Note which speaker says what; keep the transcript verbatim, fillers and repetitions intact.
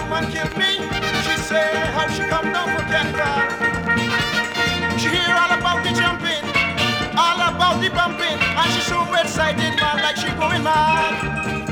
Speaker 1: woman killed me. She say how she come down for Canada. She hear all about the jumping, all about the bumping, and she so excited, man, like she going mad.